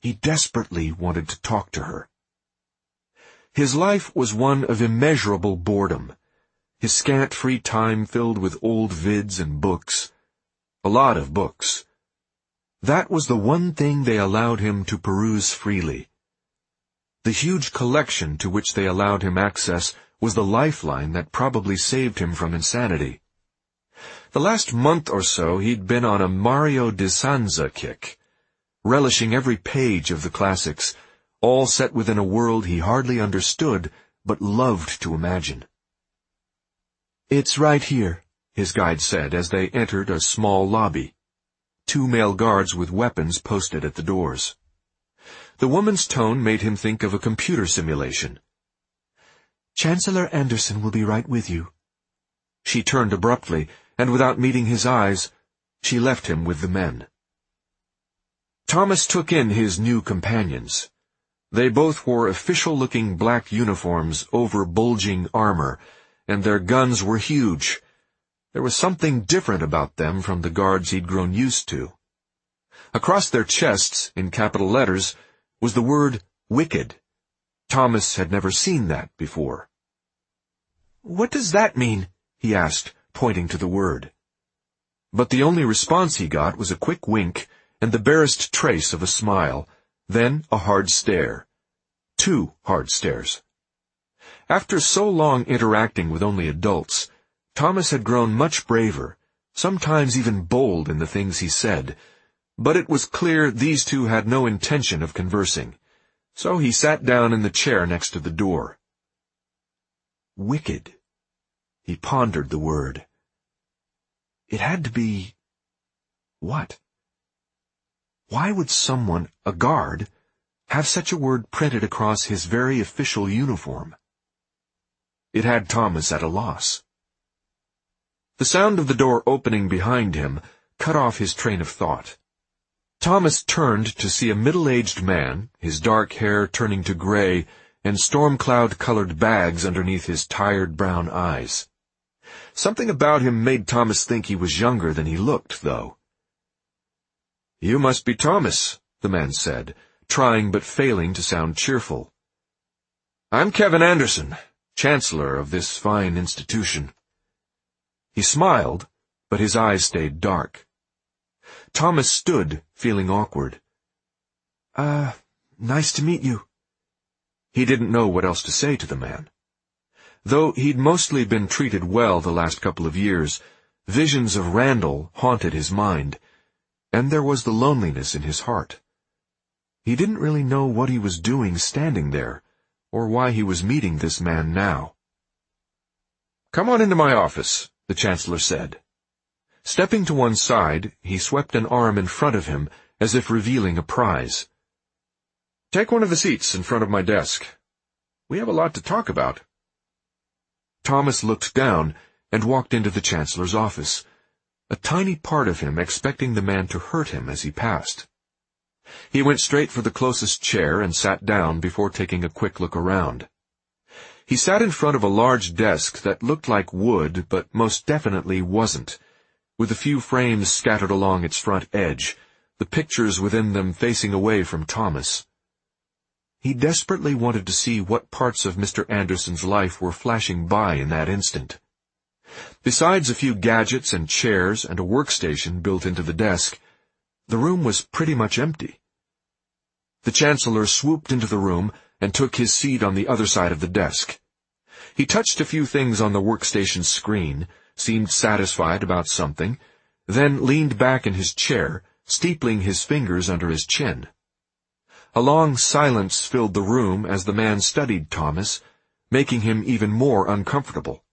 Speaker 2: He desperately wanted to talk to her. His life was one of immeasurable boredom, his scant free time filled with old vids and books. A lot of books. That was the one thing they allowed him to peruse freely. The huge collection to which they allowed him access was the lifeline that probably saved him from insanity. The last month or so he'd been on a Mario de Sanza kick, relishing every page of the classics, all set within a world he hardly understood but loved to imagine. "It's right here," his guide said as they entered a small lobby. 2 male guards with weapons posted at the doors. The woman's tone made him think of a computer simulation. "Chancellor Anderson will be right with you." She turned abruptly, and without meeting his eyes, she left him with the men. Thomas took in his new companions. They both wore official-looking black uniforms over bulging armor, and their guns were huge. There was something different about them from the guards he'd grown used to. Across their chests, in capital letters, was the word "Wicked." Thomas had never seen that before. "What does that mean?" he asked, pointing to the word. But the only response he got was a quick wink and the barest trace of a smile, then a hard stare. 2 hard stares. After so long interacting with only adults, Thomas had grown much braver, sometimes even bold in the things he said, but it was clear these two had no intention of conversing, so he sat down in the chair next to the door. Wicked. He pondered the word. It had to be... what? Why would someone, a guard, have such a word printed across his very official uniform? It had Thomas at a loss. The sound of the door opening behind him cut off his train of thought. Thomas turned to see a middle-aged man, his dark hair turning to gray, and storm-cloud-colored bags underneath his tired brown eyes. Something about him made Thomas think he was younger than he looked, though. "You must be Thomas," the man said, trying but failing to sound cheerful. "I'm Kevin Anderson, Chancellor of this fine institution." He smiled, but his eyes stayed dark. Thomas stood, feeling awkward. Nice to meet you." He didn't know what else to say to the man. Though he'd mostly been treated well the last couple of years, visions of Randall haunted his mind, and there was the loneliness in his heart. He didn't really know what he was doing standing there, or why he was meeting this man now. "Come on into my office," the Chancellor said. Stepping to one side, he swept an arm in front of him, as if revealing a prize. "Take one of the seats in front of my desk. We have a lot to talk about." Thomas looked down and walked into the Chancellor's office, a tiny part of him expecting the man to hurt him as he passed. He went straight for the closest chair and sat down before taking a quick look around. He sat in front of a large desk that looked like wood but most definitely wasn't, with a few frames scattered along its front edge, the pictures within them facing away from Thomas. He desperately wanted to see what parts of Mr. Anderson's life were flashing by in that instant. Besides a few gadgets and chairs and a workstation built into the desk, the room was pretty much empty. The Chancellor swooped into the room and took his seat on the other side of the desk. He touched a few things on the workstation screen, seemed satisfied about something, then leaned back in his chair, steepling his fingers under his chin. A long silence filled the room as the man studied Thomas, making him even more uncomfortable.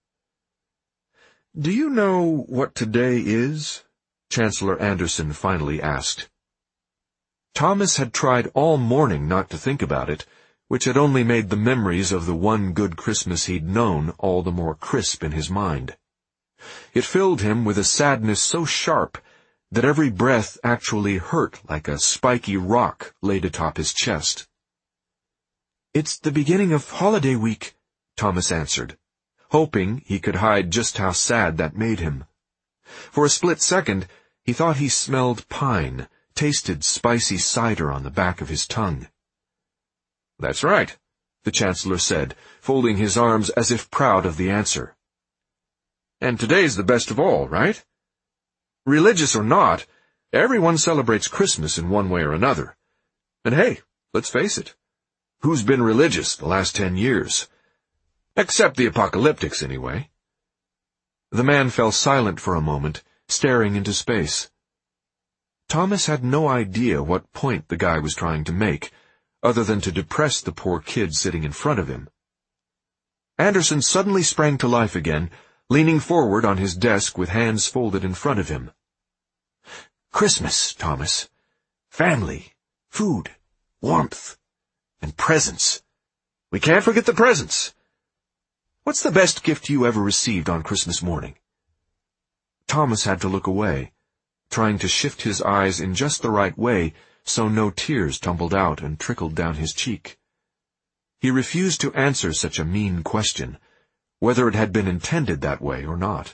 Speaker 2: "Do you know what today is?" Chancellor Anderson finally asked. Thomas had tried all morning not to think about it, which had only made the memories of the one good Christmas he'd known all the more crisp in his mind. It filled him with a sadness so sharp that every breath actually hurt like a spiky rock laid atop his chest. "It's the beginning of holiday week," Thomas answered, hoping he could hide just how sad that made him. For a split second, he thought he smelled pine, tasted spicy cider on the back of his tongue. "That's right," the Chancellor said, folding his arms as if proud of the answer. "And today's the best of all, right? Religious or not, everyone celebrates Christmas in one way or another. And hey, let's face it, who's been religious the last 10 years? Except the apocalyptics, anyway." The man fell silent for a moment, staring into space. Thomas had no idea what point the guy was trying to make, other than to depress the poor kid sitting in front of him. Anderson suddenly sprang to life again, leaning forward on his desk with hands folded in front of him. "Christmas, Thomas. Family, food, warmth, and presents. We can't forget the presents. What's the best gift you ever received on Christmas morning?" Thomas had to look away, trying to shift his eyes in just the right way so no tears tumbled out and trickled down his cheek. He refused to answer such a mean question, whether it had been intended that way or not.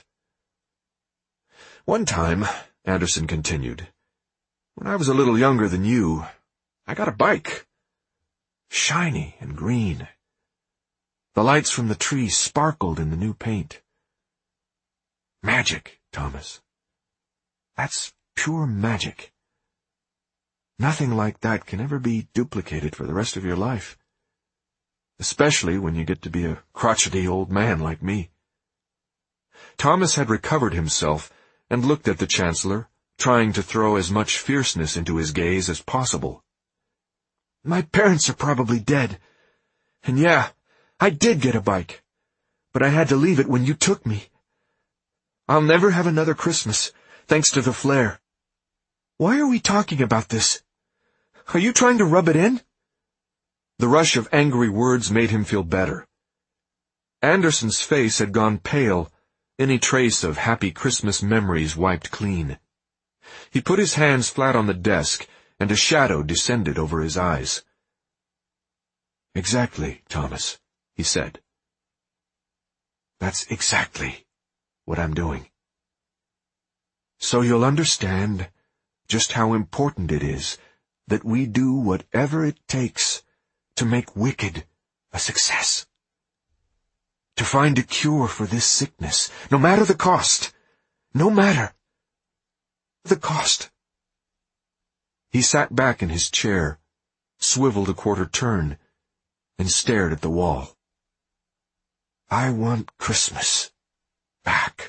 Speaker 2: "One time," Anderson continued, "when I was a little younger than you, I got a bike. Shiny and green. The lights from the trees sparkled in the new paint. Magic, Thomas. That's pure magic. Nothing like that can ever be duplicated for the rest of your life. Especially when you get to be a crotchety old man like me." Thomas had recovered himself and looked at the Chancellor, trying to throw as much fierceness into his gaze as possible. "My parents are probably dead. And yeah, I did get a bike. But I had to leave it when you took me. I'll never have another Christmas, thanks to the flare. Why are we talking about this? Are you trying to rub it in?" The rush of angry words made him feel better. Anderson's face had gone pale, any trace of happy Christmas memories wiped clean. He put his hands flat on the desk, and a shadow descended over his eyes. "Exactly, Thomas," he said. "That's exactly what I'm doing. So you'll understand just how important it is that we do whatever it takes to make Wicked a success. To find a cure for this sickness, no matter the cost. No matter the cost." He sat back in his chair, swiveled a quarter turn, and stared at the wall. "I want Christmas back."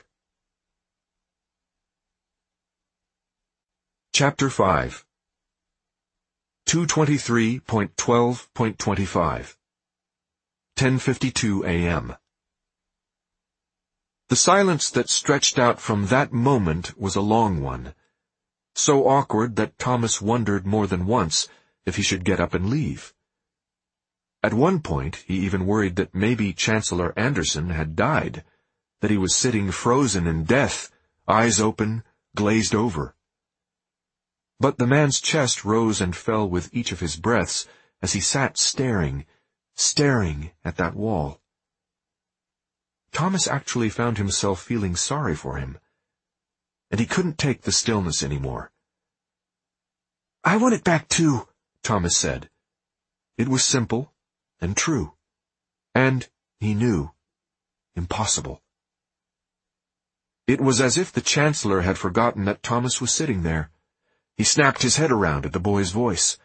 Speaker 2: Chapter 5 223.12.25 10:52 a.m. The silence that stretched out from that moment was a long one, so awkward that Thomas wondered more than once if he should get up and leave. At one point, he even worried that maybe Chancellor Anderson had died, that he was sitting frozen in death, eyes open, glazed over. But the man's chest rose and fell with each of his breaths as he sat staring at that wall. Thomas actually found himself feeling sorry for him, and he couldn't take the stillness anymore. "I want it back too," Thomas said. It was simple and true, and, he knew, impossible. It was as if the Chancellor had forgotten that Thomas was sitting there. He snapped his head around at the boy's voice.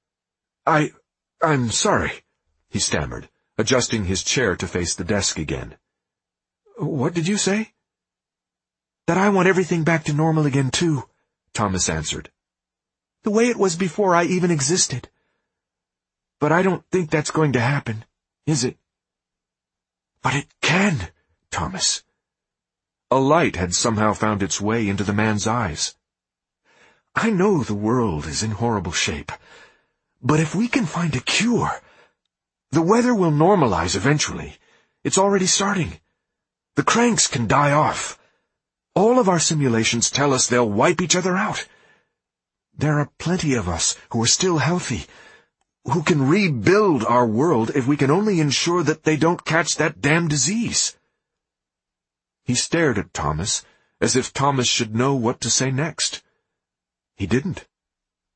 Speaker 2: I'm sorry," he stammered, adjusting his chair to face the desk again. "What did you say?" "That I want everything back to normal again too," Thomas answered. "The way it was before I even existed. But I don't think that's going to happen, is it?" "But it can, Thomas." A light had somehow found its way into the man's eyes. "I know the world is in horrible shape, but if we can find a cure, the weather will normalize eventually. It's already starting. The cranks can die off. All of our simulations tell us they'll wipe each other out. There are plenty of us who are still healthy, who can rebuild our world if we can only ensure that they don't catch that damn disease." He stared at Thomas, as if Thomas should know what to say next. He didn't.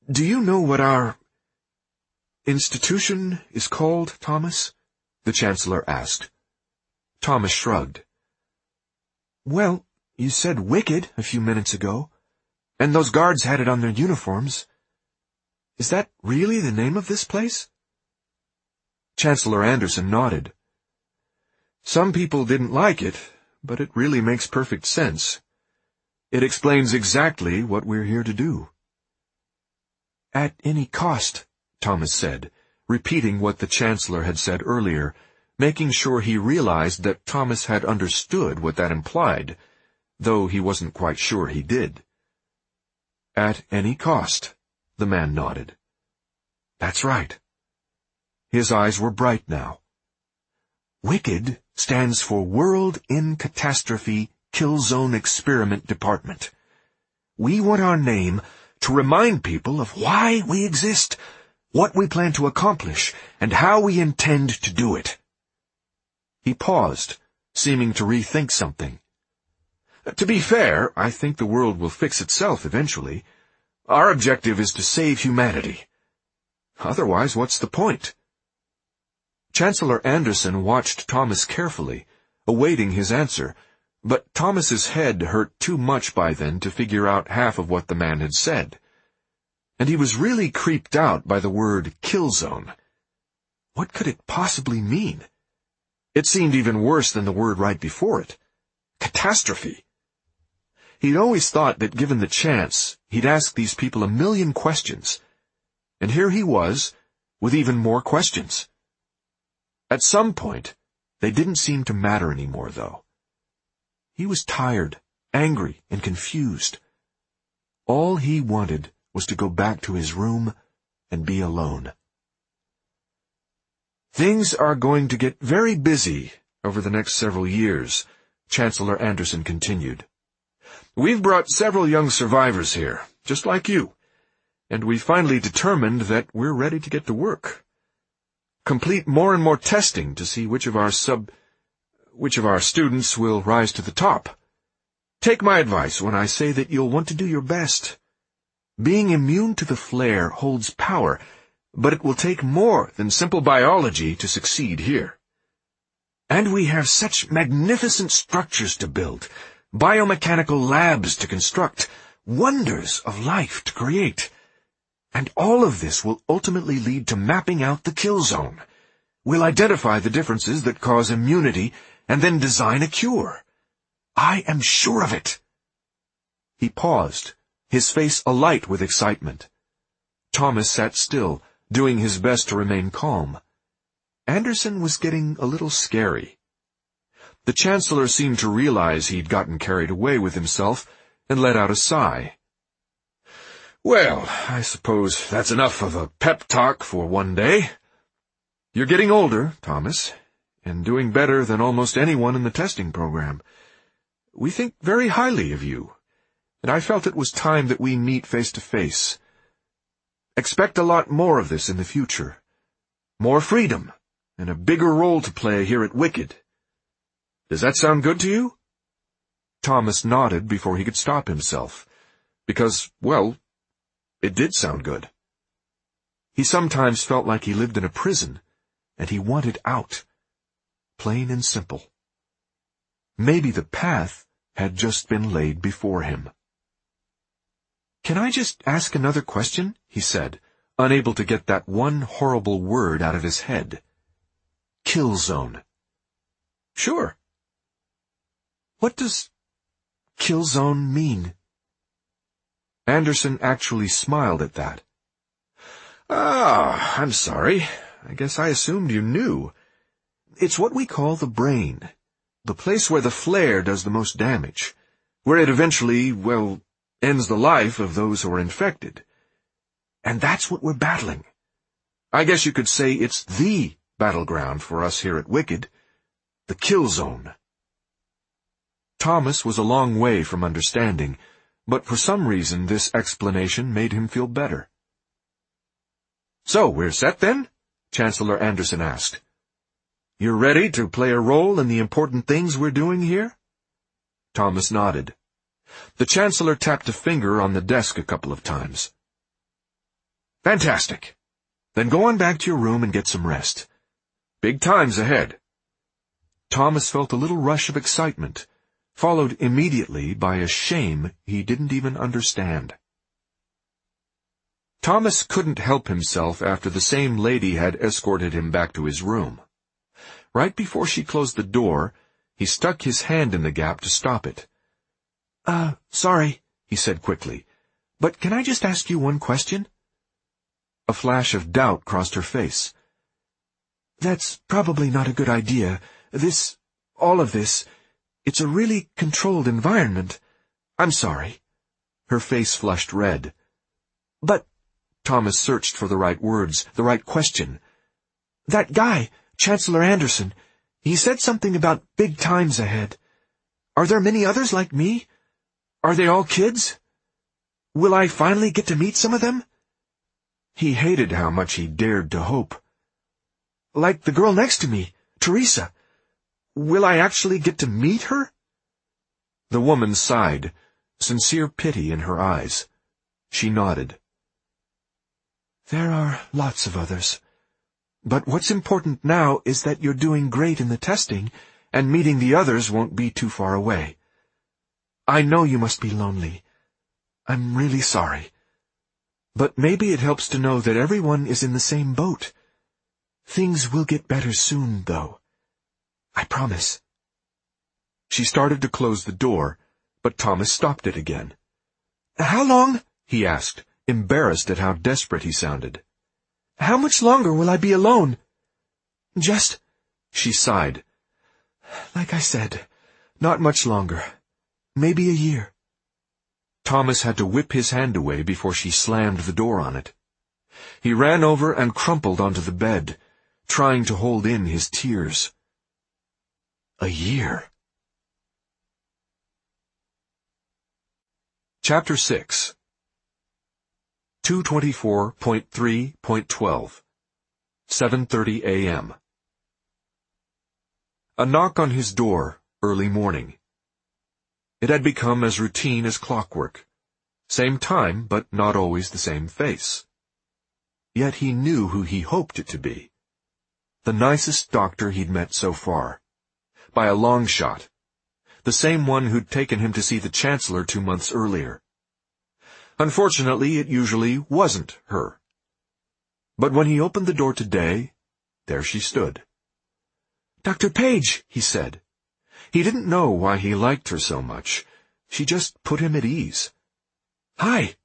Speaker 3: Do you know what our institution is called, Thomas? The Chancellor asked. Thomas shrugged. Well, you said Wicked a few minutes ago, and those guards had it on their uniforms. Is that really the name of this place? Chancellor Anderson nodded. Some people didn't like it, but it really makes perfect sense. It explains exactly what we're here to do. At any cost, Thomas said, repeating what the Chancellor had said earlier, making sure he realized that Thomas had understood what that implied, though he wasn't quite sure he did. At any cost, the man nodded. That's right. His eyes were bright now. WICKED stands for World in Catastrophe Kill Zone Experiment Department. We want our name to remind people of why we exist, what we plan to accomplish, and how we intend to do it. He paused, seeming to rethink something. To be fair, I think the world will fix itself eventually. Our objective is to save humanity. Otherwise, what's the point? Chancellor Anderson watched Thomas carefully, awaiting his answer, but Thomas's head hurt too much by then to figure out half of what the man had said. And he was really creeped out by the word kill zone. What could it possibly mean? It seemed even worse than the word right before it. Catastrophe. He'd always thought that given the chance, he'd ask these people 1,000,000 questions. And here he was, with even more questions. At some point, they didn't seem to matter anymore, though. He was tired, angry, and confused. All he wanted was to go back to his room and be alone. Things are going to get very busy over the next several years, Chancellor Anderson continued. We've brought several young survivors here, just like you, and we finally determined that we're ready to get to work. Complete more and more testing to see which of our students will rise to the top. Take my advice when I say that you'll want to do your best. Being immune to the flare holds power, but it will take more than simple biology to succeed here. And we have such magnificent structures to build, biomechanical labs to construct, wonders of life to create. And all of this will ultimately lead to mapping out the kill zone. We'll identify the differences that cause immunity and then design a cure. I am sure of it. He paused, his face alight with excitement. Thomas sat still, doing his best to remain calm. Anderson was getting a little scary. The Chancellor seemed to realize he'd gotten carried away with himself and let out a sigh. Well, I suppose that's enough of a pep talk for one day. You're getting older, Thomas, and doing better than almost anyone in the testing program. We think very highly of you, and I felt it was time that we meet face to face. Expect a lot more of this in the future. More freedom, and a bigger role to play here at WICKED. Does that sound good to you? Thomas nodded before he could stop himself, because, well, it did sound good. He sometimes felt like he lived in a prison, and he wanted out. Plain and simple. Maybe the path had just been laid before him. Can I just ask another question? He said, unable to get that one horrible word out of his head. Kill zone. Sure. What does kill zone mean? Anderson actually smiled at that. I'm sorry. I guess I assumed you knew. It's what we call the brain, the place where the flare does the most damage, where it eventually, ends the life of those who are infected. And that's what we're battling. I guess you could say it's the battleground for us here at WICKED, the kill zone. Thomas was a long way from understanding, but for some reason this explanation made him feel better. So, we're set then? Chancellor Anderson asked. You're ready to play a role in the important things we're doing here? Thomas nodded. The Chancellor tapped a finger on the desk a couple of times.
Speaker 1: Fantastic. Then go on back to your room and get some rest. Big times ahead.
Speaker 2: Thomas felt a little rush of excitement, followed immediately by a shame he didn't even understand. Thomas couldn't help himself after the same lady had escorted him back to his room. Right before she closed the door, he stuck his hand in the gap to stop it.
Speaker 3: Sorry, he said quickly, but can I just ask you one question?
Speaker 2: A flash of doubt crossed her face.
Speaker 3: That's probably not a good idea. All of this, it's a really controlled environment. I'm sorry.
Speaker 2: Her face flushed red.
Speaker 3: But,
Speaker 2: Thomas searched for the right words, the right question.
Speaker 3: That guy, Chancellor Anderson, he said something about big times ahead. Are there many others like me? Are they all kids? Will I finally get to meet some of them?
Speaker 2: He hated how much he dared to hope.
Speaker 3: Like the girl next to me, Teresa. Will I actually get to meet her?
Speaker 2: The woman sighed, sincere pity in her eyes. She nodded.
Speaker 3: There are lots of others. But what's important now is that you're doing great in the testing, and meeting the others won't be too far away. I know you must be lonely. I'm really sorry. But maybe it helps to know that everyone is in the same boat. Things will get better soon, though. I promise.
Speaker 2: She started to close the door, but Thomas stopped it again.
Speaker 3: How long?
Speaker 2: He asked, embarrassed at how desperate he sounded.
Speaker 3: How much longer will I be alone? Just...
Speaker 2: She sighed.
Speaker 3: Like I said, not much longer. Maybe a year.
Speaker 2: Thomas had to whip his hand away before she slammed the door on it. He ran over and crumpled onto the bed, trying to hold in his tears. A year. Chapter 6 224.3.12 7:30 a.m. A knock on his door, early morning. It had become as routine as clockwork. Same time, but not always the same face. Yet he knew who he hoped it to be. The nicest doctor he'd met so far. By a long shot. The same one who'd taken him to see the Chancellor 2 months earlier. Unfortunately, it usually wasn't her. But when he opened the door today, there she stood.
Speaker 3: Dr. Page, he said.
Speaker 2: He didn't know why he liked her so much. She just put him at ease.
Speaker 3: Hi.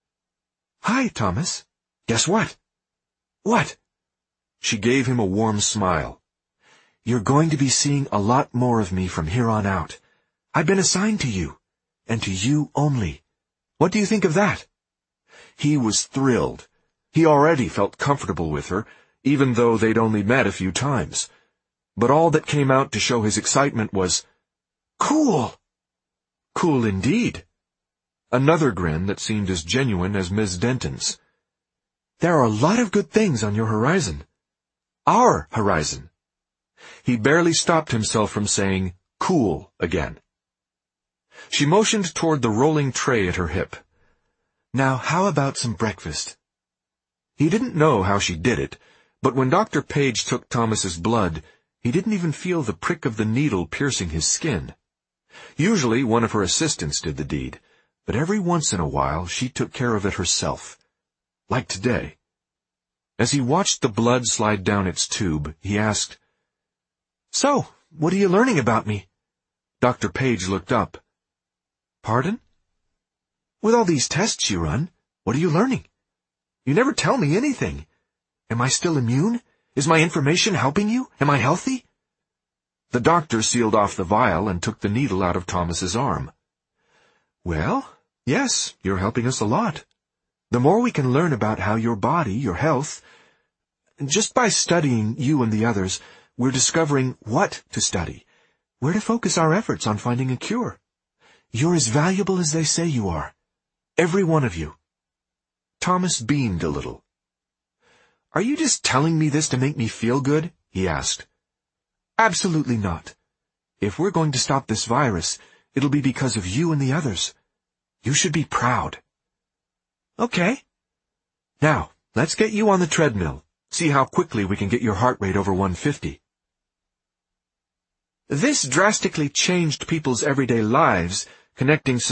Speaker 2: Hi, Thomas.
Speaker 3: Guess what? What?
Speaker 2: She gave him a warm smile.
Speaker 3: You're going to be seeing a lot more of me from here on out. I've been assigned to you, and to you only. What do you think of that?
Speaker 2: He was thrilled. He already felt comfortable with her, even though they'd only met a few times. But all that came out to show his excitement was,
Speaker 3: cool!
Speaker 2: Cool indeed. Another grin that seemed as genuine as Ms. Denton's.
Speaker 3: There are a lot of good things on your horizon.
Speaker 2: Our horizon. He barely stopped himself from saying, cool, again. She motioned toward the rolling tray at her hip.
Speaker 3: Now, how about some breakfast?
Speaker 2: He didn't know how she did it, but when Dr. Page took Thomas's blood, he didn't even feel the prick of the needle piercing his skin. Usually one of her assistants did the deed, but every once in a while she took care of it herself. Like today. As he watched the blood slide down its tube, he asked,
Speaker 3: So, what are you learning about me?
Speaker 2: Dr. Page looked up.
Speaker 3: Pardon? With all these tests you run, what are you learning? You never tell me anything. Am I still immune? Is my information helping you? Am I healthy?
Speaker 2: The doctor sealed off the vial and took the needle out of Thomas's arm.
Speaker 3: Well, yes, you're helping us a lot. The more we can learn about how your body, your health, just by studying you and the others, we're discovering what to study, where to focus our efforts on finding a cure. You're as valuable as they say you are. Every one of you.
Speaker 2: Thomas beamed a little.
Speaker 3: Are you just telling me this to make me feel good? He asked. Absolutely not. If we're going to stop this virus, it'll be because of you and the others. You should be proud. Okay. Now,
Speaker 2: Let's get you on the treadmill. See how quickly we can get your heart rate over 150. This drastically changed people's everyday lives, connecting